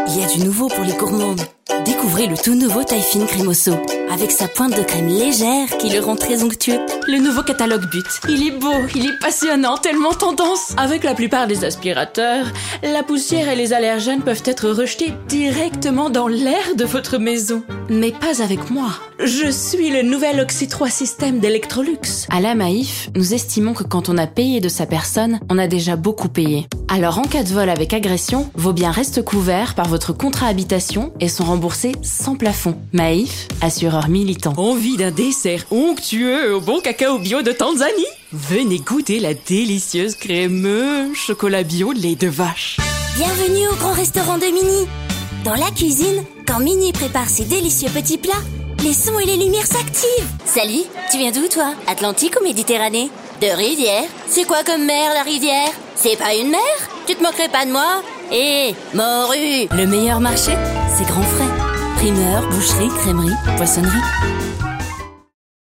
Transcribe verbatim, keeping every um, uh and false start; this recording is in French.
Il y a du nouveau pour les gourmandes. Découvrez le tout nouveau Taille Fine Crémoso, avec sa pointe de crème légère qui le rend très onctueux. Le nouveau catalogue But. Il est beau, il est passionnant, tellement tendance. Avec la plupart des aspirateurs, la poussière et les allergènes peuvent être rejetés directement dans l'air de votre maison. Mais pas avec moi. Je suis le nouvel Oxy trois système d'Electrolux. À la Maïf, nous estimons que quand on a payé de sa personne, on a déjà beaucoup payé. Alors en cas de vol avec agression, vos biens restent couverts par votre contrat habitation et sont remboursés sans plafond. Maïf, assureur militant. Envie d'un dessert onctueux au bon cacao bio de Tanzanie? Venez goûter la délicieuse crème chocolat bio lait de vache. Bienvenue au grand restaurant de Mini. Dans la cuisine, quand Mini prépare ses délicieux petits plats, les sons et les lumières s'activent. Salut, tu viens d'où toi? Atlantique ou Méditerranée? De rivière? C'est quoi comme mer la rivière? C'est pas une mer? Tu te moquerais pas de moi? Hé, morue! Le meilleur marché, c'est Grand Frais. Primeur, boucherie, crèmerie, poissonnerie.